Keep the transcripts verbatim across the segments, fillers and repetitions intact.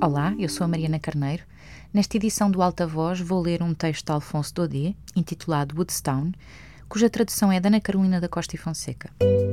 Olá, eu sou a Mariana Carneiro. Nesta edição do Alta Voz vou ler um texto de Alfonso Daudet, intitulado Woodstown, cuja tradução é de Ana Carolina da Costa e Fonseca.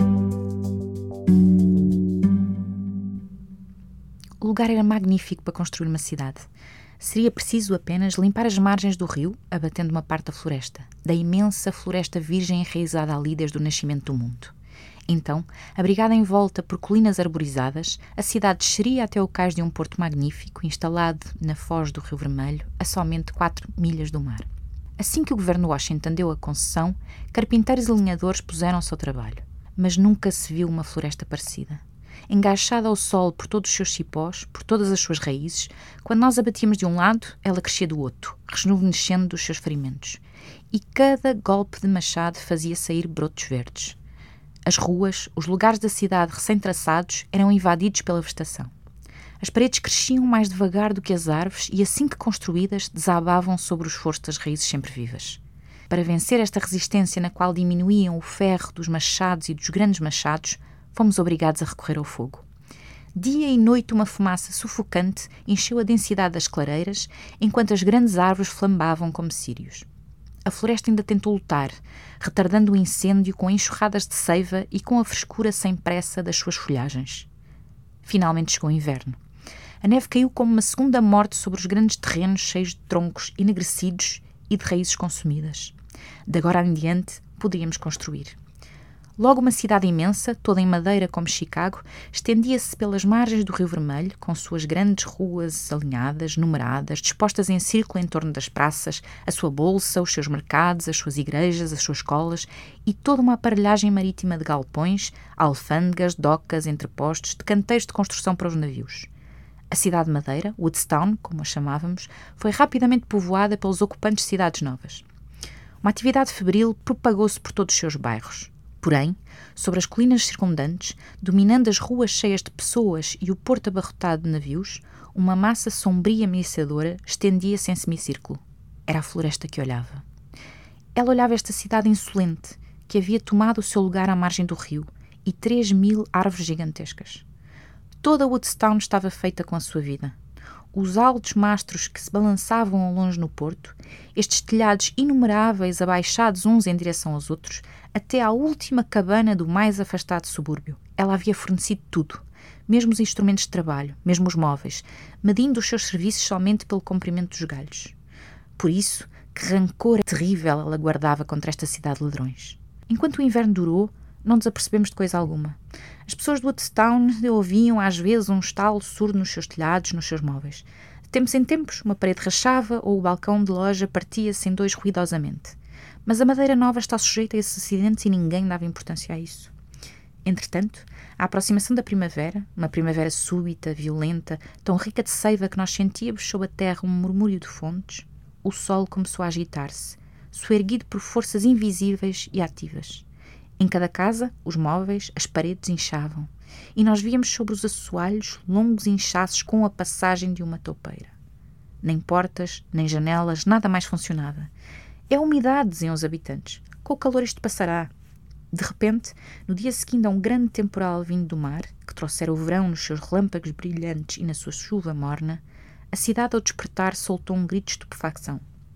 O lugar era magnífico para construir uma cidade. Seria preciso apenas limpar as margens do rio, abatendo uma parte da floresta, da imensa floresta virgem enraizada ali desde o nascimento do mundo. Então, abrigada em volta por colinas arborizadas, a cidade desceria até o cais de um porto magnífico, instalado na foz do Rio Vermelho, a somente quatro milhas do mar. Assim que o governo de Washington deu a concessão, carpinteiros e linhadores puseram-se ao trabalho. Mas nunca se viu uma floresta parecida. Engaixada ao sol por todos os seus cipós, por todas as suas raízes, quando nós a batíamos de um lado, ela crescia do outro, rejuvenescendo dos seus ferimentos. E cada golpe de machado fazia sair brotos verdes. As ruas, os lugares da cidade recém-traçados, eram invadidos pela vegetação. As paredes cresciam mais devagar do que as árvores e, assim que construídas, desabavam sobre o esforço das raízes sempre vivas. Para vencer esta resistência na qual diminuíam o ferro dos machados e dos grandes machados, fomos obrigados a recorrer ao fogo. Dia e noite uma fumaça sufocante encheu a densidade das clareiras, enquanto as grandes árvores flambavam como círios. A floresta ainda tentou lutar, retardando o incêndio com enxurradas de seiva e com a frescura sem pressa das suas folhagens. Finalmente chegou o inverno. A neve caiu como uma segunda morte sobre os grandes terrenos cheios de troncos enegrecidos e de raízes consumidas. De agora em diante, poderíamos construir. Logo uma cidade imensa, toda em madeira como Chicago, estendia-se pelas margens do Rio Vermelho, com suas grandes ruas alinhadas, numeradas, dispostas em círculo em torno das praças, a sua bolsa, os seus mercados, as suas igrejas, as suas escolas e toda uma aparelhagem marítima de galpões, alfândegas, docas, entrepostos, de canteiros de construção para os navios. A cidade de madeira, Woodstown, como a chamávamos, foi rapidamente povoada pelos ocupantes de cidades novas. Uma atividade febril propagou-se por todos os seus bairros. Porém, sobre as colinas circundantes, dominando as ruas cheias de pessoas e o porto abarrotado de navios, uma massa sombria e ameaçadora estendia-se em semicírculo. Era a floresta que olhava. Ela olhava esta cidade insolente, que havia tomado o seu lugar à margem do rio, e três mil árvores gigantescas. Toda Woodstown estava feita com a sua vida. Os altos mastros que se balançavam ao longe no porto, estes telhados inumeráveis abaixados uns em direção aos outros, até à última cabana do mais afastado subúrbio. Ela havia fornecido tudo, mesmo os instrumentos de trabalho, mesmo os móveis, medindo os seus serviços somente pelo comprimento dos galhos. Por isso, que rancor terrível ela guardava contra esta cidade de ladrões. Enquanto o inverno durou, não nos apercebemos de coisa alguma. As pessoas de Woodstown ouviam às vezes um estalo surdo nos seus telhados, nos seus móveis. De tempos em tempos, uma parede rachava ou o balcão de loja partia-se em dois ruidosamente. Mas a madeira nova está sujeita a esses acidentes e ninguém dava importância a isso. Entretanto, a aproximação da primavera, uma primavera súbita, violenta, tão rica de seiva que nós sentíamos sob a terra um murmúrio de fontes, o sol começou a agitar-se, soerguido por forças invisíveis e ativas. Em cada casa, os móveis, as paredes inchavam, e nós víamos sobre os assoalhos longos inchaços com a passagem de uma toupeira. Nem portas, nem janelas, nada mais funcionava. É a umidade, diziam os habitantes. Com o calor isto passará. De repente, no dia seguinte a um grande temporal vindo do mar, que trouxera o verão nos seus relâmpagos brilhantes e na sua chuva morna, a cidade ao despertar soltou um grito de estupefacção.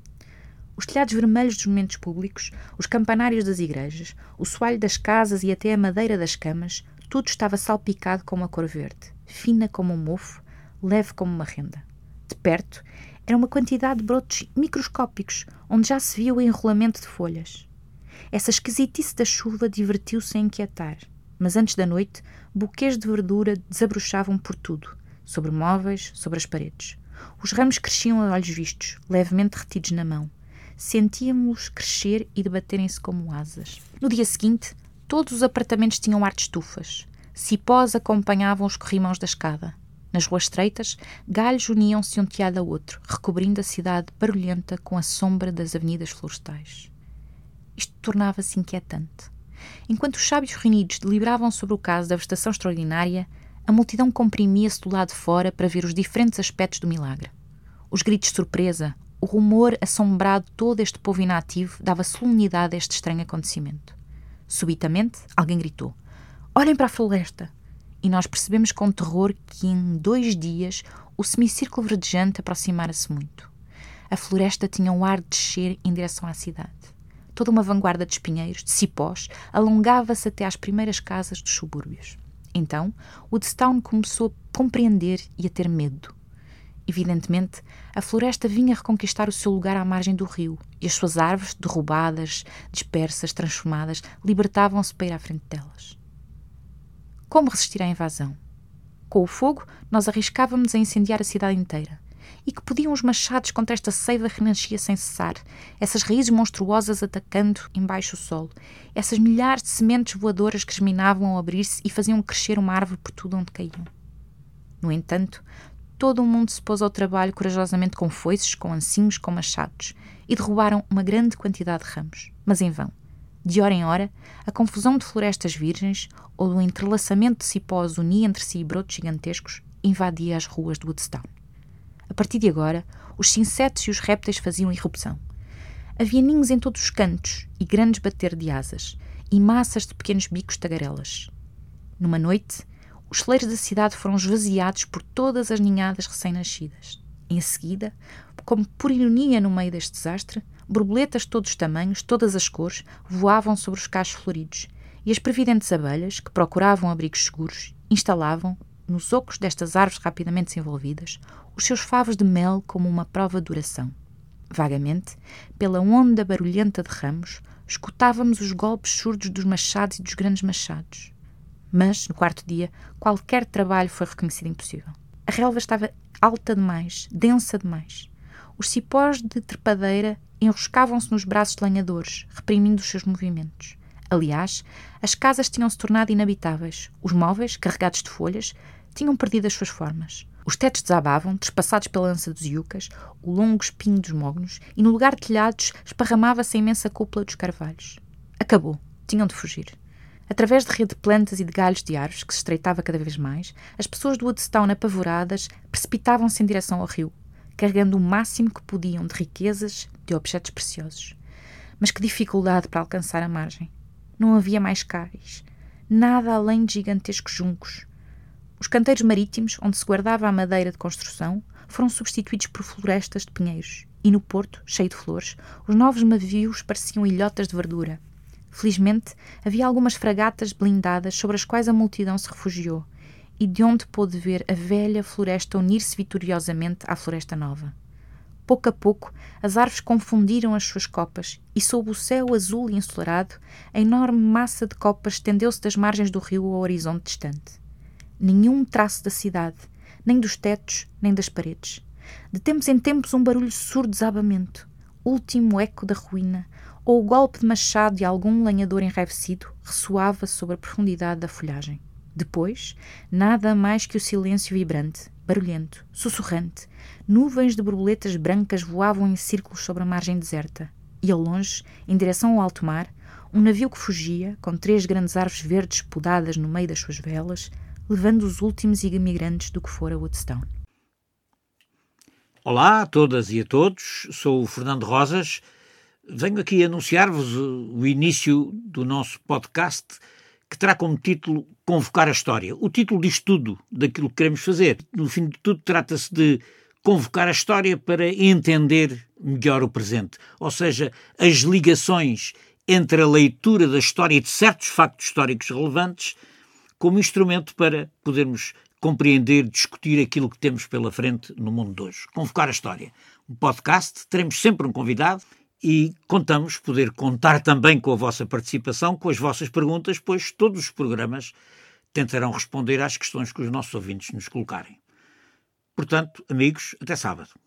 Os telhados vermelhos dos monumentos públicos, os campanários das igrejas, o soalho das casas e até a madeira das camas, tudo estava salpicado com uma cor verde, fina como um mofo, leve como uma renda. De perto, era uma quantidade de brotos microscópicos, onde já se via o enrolamento de folhas. Essa esquisitice da chuva divertiu-se a inquietar, mas antes da noite, buquês de verdura desabrochavam por tudo, sobre móveis, sobre as paredes. Os ramos cresciam a olhos vistos, levemente retidos na mão. Sentíamos-los crescer e debaterem-se como asas. No dia seguinte, todos os apartamentos tinham ar de estufas. Cipós acompanhavam os corrimãos da escada. Nas ruas estreitas, galhos uniam-se um telhado a outro, recobrindo a cidade barulhenta com a sombra das avenidas florestais. Isto tornava-se inquietante. Enquanto os sábios reunidos deliberavam sobre o caso da vegetação extraordinária, a multidão comprimia-se do lado de fora para ver os diferentes aspectos do milagre. Os gritos de surpresa, o rumor assombrado de todo este povo inativo dava solenidade a este estranho acontecimento. Subitamente, alguém gritou: "Olhem para a floresta!" E nós percebemos com terror que em dois dias o semicírculo verdejante aproximara-se muito. A floresta tinha um ar de descer em direção à cidade. Toda uma vanguarda de espinheiros, de cipós, alongava-se até às primeiras casas dos subúrbios. Então, Woodstown começou a compreender e a ter medo. Evidentemente, a floresta vinha reconquistar o seu lugar à margem do rio e as suas árvores, derrubadas, dispersas, transformadas, libertavam-se para ir à frente delas. Como resistir à invasão? Com o fogo, nós arriscávamos a incendiar a cidade inteira. E que podiam os machados contra esta seiva que renascia sem cessar, essas raízes monstruosas atacando embaixo o solo, essas milhares de sementes voadoras que germinavam ao abrir-se e faziam crescer uma árvore por tudo onde caíam. No entanto, todo o mundo se pôs ao trabalho corajosamente com foices, com ancinhos, com machados, e derrubaram uma grande quantidade de ramos, mas em vão. De hora em hora, a confusão de florestas virgens ou do entrelaçamento de cipós unia entre si brotos gigantescos invadia as ruas de Woodstown. A partir de agora, os insetos e os répteis faziam irrupção. Havia ninhos em todos os cantos e grandes bater de asas, e massas de pequenos bicos tagarelas. Numa noite, os celeiros da cidade foram esvaziados por todas as ninhadas recém-nascidas. Em seguida, como por ironia no meio deste desastre, borboletas de todos os tamanhos, todas as cores, voavam sobre os cachos floridos, e as previdentes abelhas, que procuravam abrigos seguros, instalavam, nos ocos destas árvores rapidamente desenvolvidas, os seus favos de mel como uma prova de duração. Vagamente, pela onda barulhenta de ramos, escutávamos os golpes surdos dos machados e dos grandes machados. Mas, no quarto dia, qualquer trabalho foi reconhecido impossível. A relva estava alta demais, densa demais. Os cipós de trepadeira enroscavam-se nos braços de lenhadores, reprimindo os seus movimentos. Aliás, as casas tinham-se tornado inabitáveis. Os móveis, carregados de folhas, tinham perdido as suas formas. Os tetos desabavam, trespassados pela lança dos iucas, o longo espinho dos mognos, e no lugar de telhados esparramava-se a imensa cúpula dos carvalhos. Acabou. Tinham de fugir. Através de rede de plantas e de galhos de árvores, que se estreitava cada vez mais, as pessoas do Woodstown, apavoradas, precipitavam-se em direção ao rio, carregando o máximo que podiam de riquezas, de objetos preciosos. Mas que dificuldade para alcançar a margem. Não havia mais cais. Nada além de gigantescos juncos. Os canteiros marítimos, onde se guardava a madeira de construção, foram substituídos por florestas de pinheiros. E no porto, cheio de flores, os novos navios pareciam ilhotas de verdura. Felizmente, havia algumas fragatas blindadas sobre as quais a multidão se refugiou, e de onde pôde ver a velha floresta unir-se vitoriosamente à floresta nova. Pouco a pouco, as árvores confundiram as suas copas e, sob o céu azul e ensolarado, a enorme massa de copas estendeu-se das margens do rio ao horizonte distante. Nenhum traço da cidade, nem dos tetos, nem das paredes. De tempos em tempos um barulho surdo de desabamento, último eco da ruína, ou o golpe de machado de algum lenhador enraivecido ressoava sobre a profundidade da folhagem. Depois, nada mais que o silêncio vibrante, barulhento, sussurrante. Nuvens de borboletas brancas voavam em círculos sobre a margem deserta. E ao longe, em direção ao alto mar, um navio que fugia, com três grandes árvores verdes podadas no meio das suas velas, levando os últimos imigrantes do que fora Woodstown. Olá a todas e a todos, sou o Fernando Rosas. Venho aqui anunciar-vos o início do nosso podcast, que terá como título Convocar a História. O título diz tudo daquilo que queremos fazer. No fim de tudo, trata-se de convocar a história para entender melhor o presente. Ou seja, as ligações entre a leitura da história e de certos factos históricos relevantes como instrumento para podermos compreender, discutir aquilo que temos pela frente no mundo de hoje. Convocar a História. Um podcast, teremos sempre um convidado e contamos poder contar também com a vossa participação, com as vossas perguntas, pois todos os programas tentarão responder às questões que os nossos ouvintes nos colocarem. Portanto, amigos, até sábado.